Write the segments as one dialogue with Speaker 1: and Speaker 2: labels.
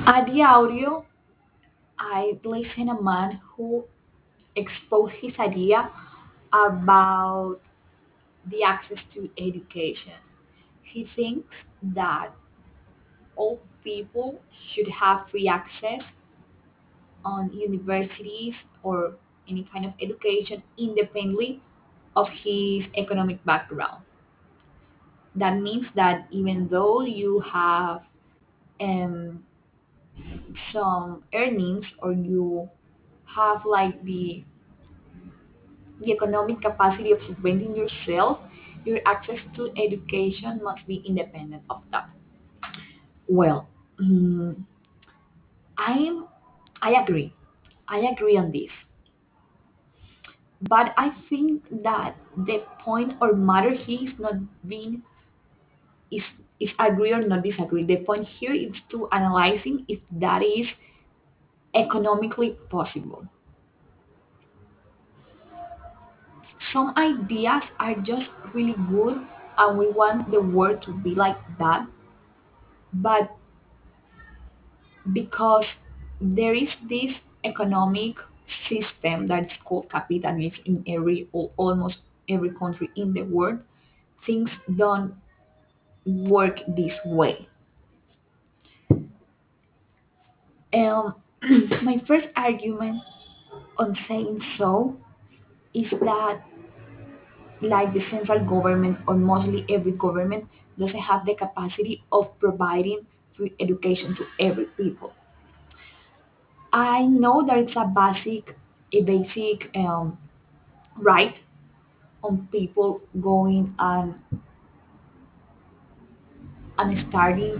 Speaker 1: At the audio, I listened a man who exposed his idea about the access to education. He thinks that all people should have free access on universities or any kind of education independently of his economic background. That means that even though you have um, some earnings or you have like the economic capacity of subventing yourself, your access to education must be independent of that. Well, I'm I agree. I agree on this. But I think that the point or matter here is not being is agree or not disagree. The point here is to analyzing if that is economically possible. Some ideas are just really good and we want the world to be like that, but because there is this economic system that's called capitalism in almost every country in the world, things don't work this way. um, my first argument on saying so is that like the central government or mostly every government doesn't have the capacity of providing free education to every people. I know that it's a basic right on people going and starting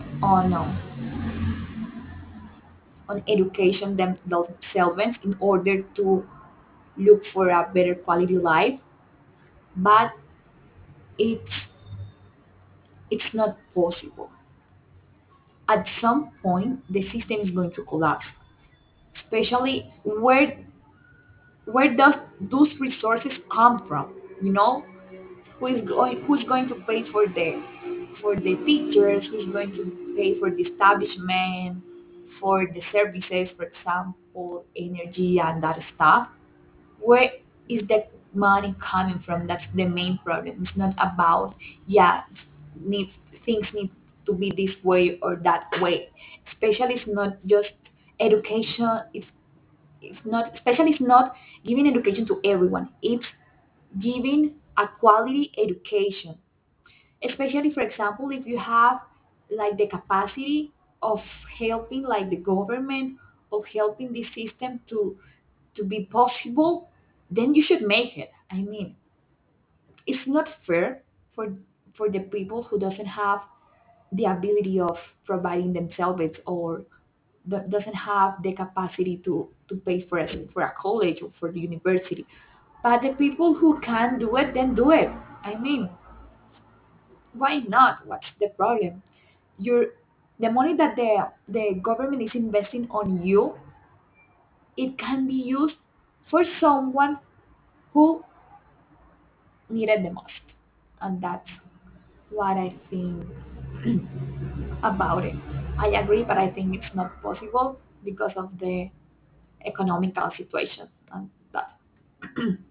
Speaker 1: on education themselves in order to look for a better quality life, but it's it's not possible. At some point the system is going to collapse, especially where does those resources come from, you know? Who's going to pay for the teachers, who's going to pay for the establishment, for the services, for example energy and that stuff? Where is the money coming from? That's the main problem. It's not about, yeah, things need to be this way or that way. Especially it's not just education. It's not giving education to everyone. It's giving a quality education, especially for example if you have like the capacity of helping like the government, of helping the system to be possible, then you should make it. I mean, it's not fair for the people who doesn't have the ability of providing themselves or doesn't have the capacity to pay for a college or for the university. But the people who can do it, then do it. I mean, why not? What's the problem? Your The money that the government is investing on you, it can be used for someone who needed the most. And that's what I think about it. I agree, but I think it's not possible because of the economical situation and that.